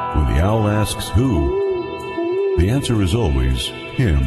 When the owl asks who, the answer is always him.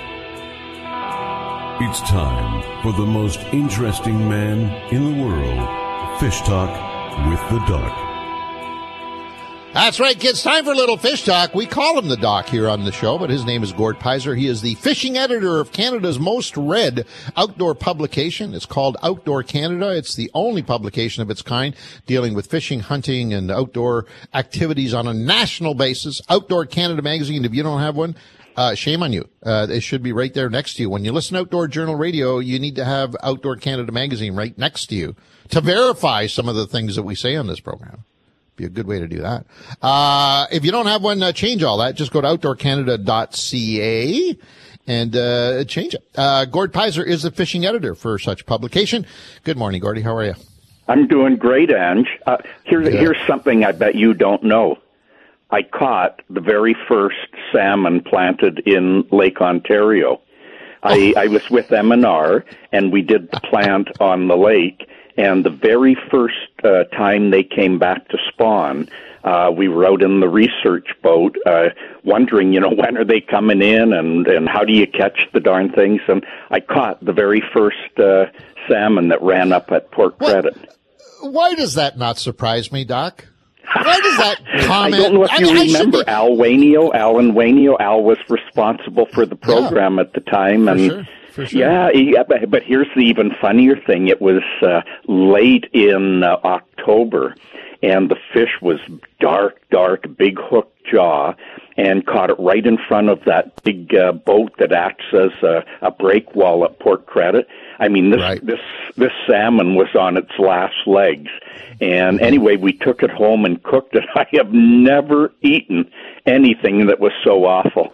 It's time for the most interesting man in the world, Fish Talk with the Doc. That's right, kids. Time for a little fish talk. We call him the Doc here on the show, but his name is Gord Pizer. He is the fishing editor of Canada's most read outdoor publication. It's called Outdoor Canada. It's the only publication of its kind dealing with fishing, hunting, and outdoor activities on a national basis. Outdoor Canada magazine. If you don't have one, shame on you. It should be right there next to you. When you listen to Outdoor Journal Radio, you need to have Outdoor Canada magazine right next to you to verify some of the things that we say on this program. Be a good way to do that. If you don't have one, change all that. Just go to outdoorcanada.ca and change it. Gord Pizer is the fishing editor for such publication. Good morning, Gordy. How are you? I'm doing great, Ange. Here's something I bet you don't know. I caught the very first salmon planted in Lake Ontario. I was with M&R, and we did the plant on the lake. And the very first time they came back to spawn, we were out in the research boat wondering, when are they coming in and how do you catch the darn things? And I caught the very first salmon that ran up at Port Credit. Why does that not surprise me, Doc? Why does that comment? I don't know if you remember Alan Wainio. Al was responsible for the program at the time. For sure. Yeah, but here's the even funnier thing. It was late in October, and the fish was dark, big hook jaw, and caught it right in front of that big boat that acts as a break wall at Port Credit. I mean, this salmon was on its last legs. And anyway, we took it home and cooked it. I have never eaten anything that was so awful.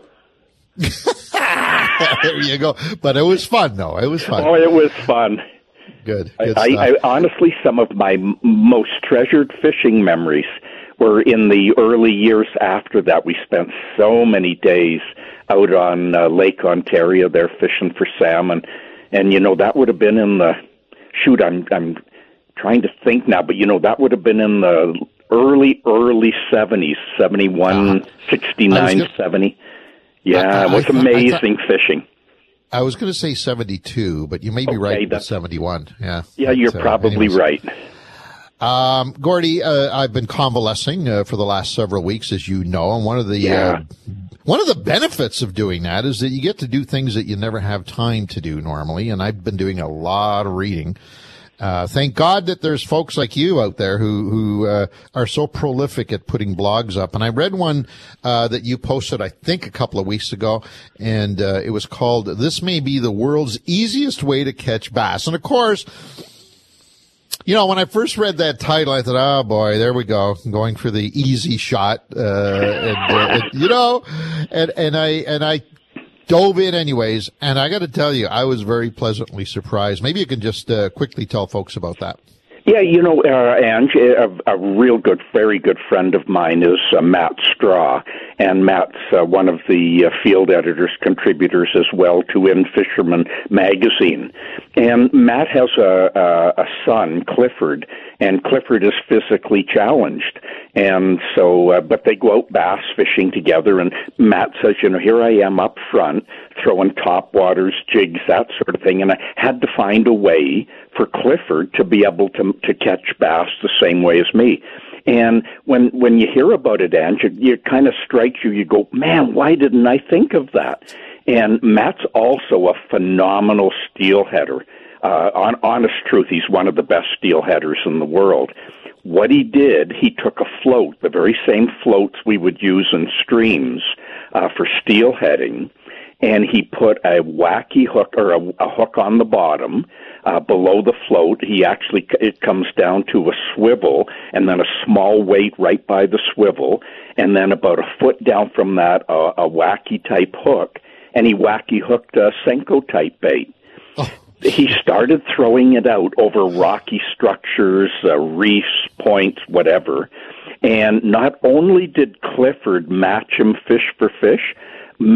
There you go. But it was fun, though. It was fun. Oh, it was fun. Good I honestly, some of my most treasured fishing memories were in the early years after that. We spent so many days out on Lake Ontario there fishing for salmon. And, that would have been in the, I'm trying to think now, but, that would have been in the early 70s, 71, 69, 70. Yeah, it was amazing fishing. I was going to say 72, but you may be right with 71. Yeah. Yeah, you're probably right. Gordy, I've been convalescing for the last several weeks, as you know, and one of the benefits of doing that is that you get to do things that you never have time to do normally, and I've been doing a lot of reading. Thank God that there's folks like you out there who are so prolific at putting blogs up. And I read one that you posted, I think, a couple of weeks ago, and it was called "This May Be the World's Easiest Way to Catch Bass." And of course, when I first read that title, I thought, oh boy, there we go, going for the easy shot, and I dove in anyways, and I got to tell you, I was very pleasantly surprised. Maybe you can just quickly tell folks about that. Yeah, Ange, a real good, very good friend of mine is Matt Straw, and Matt's one of the field editors, contributors as well to In Fisherman magazine. And Matt has a son, Clifford, and Clifford is physically challenged. And so, but they go out bass fishing together, and Matt says, here I am up front, throwing topwaters, jigs, that sort of thing, and I had to find a way for Clifford to be able to catch bass the same way as me. And when you hear about it, Ange, it kind of strikes you, you go, man, why didn't I think of that? And Matt's also a phenomenal steelheader. Honest truth, he's one of the best steelheaders in the world. What he did, he took a float, the very same floats we would use in streams for steelheading, and he put a wacky hook or a hook on the bottom below the float. It comes down to a swivel and then a small weight right by the swivel, and then about a foot down from that, a wacky type hook, and he wacky hooked a Senko type bait. Oh. He started throwing it out over rocky structures, reefs, points, whatever. And not only did Clifford match him fish for fish, Matt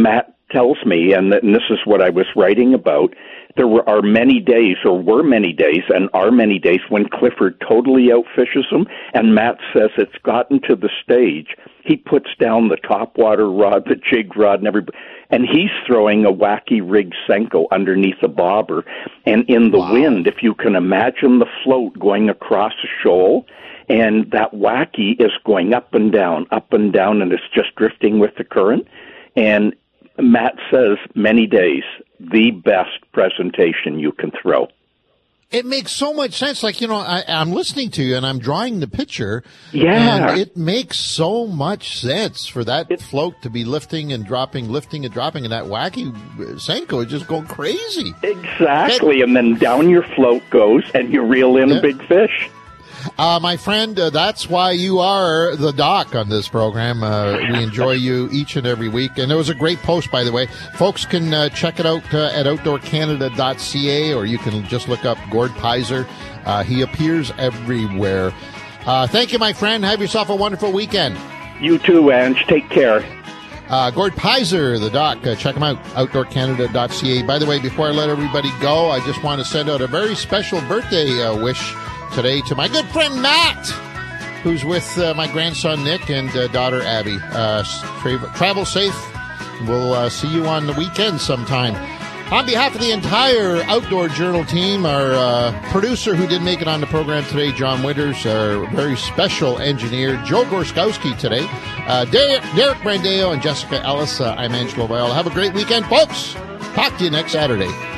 tells me, and this is what I was writing about, there were many days and are many days when Clifford totally outfishes him, and Matt says it's gotten to the stage he puts down the topwater rod, the jig rod, and he's throwing a wacky rig Senko underneath a bobber, and in the wind, if you can imagine the float going across a shoal, and that wacky is going up and down, and it's just drifting with the current, and Matt says many days, the best presentation you can throw. It makes so much sense. Like, I'm listening to you and I'm drawing the picture. Yeah. And it makes so much sense for that float to be lifting and dropping, and that wacky Senko is just going crazy. Exactly. And then down your float goes and you reel in a big fish. My friend, that's why you are the doc on this program. We enjoy you each and every week. And there was a great post, by the way. Folks can check it out at outdoorcanada.ca, or you can just look up Gord Pizer. He appears everywhere. Thank you, my friend. Have yourself a wonderful weekend. You too, Ange. Take care. Gord Pizer, the doc. Check him out, outdoorcanada.ca. By the way, before I let everybody go, I just want to send out a very special birthday wish today to my good friend Matt, who's with my grandson Nick and daughter Abby. Travel safe. We'll see you on the weekend sometime. On behalf of the entire Outdoor Journal team, our producer who didn't make it on the program today, John Winters, our very special engineer, Joe Gorskowski today, Derek Brandeo, and Jessica Ellis, I'm Angelo Viola. Have a great weekend, folks. Talk to you next Saturday.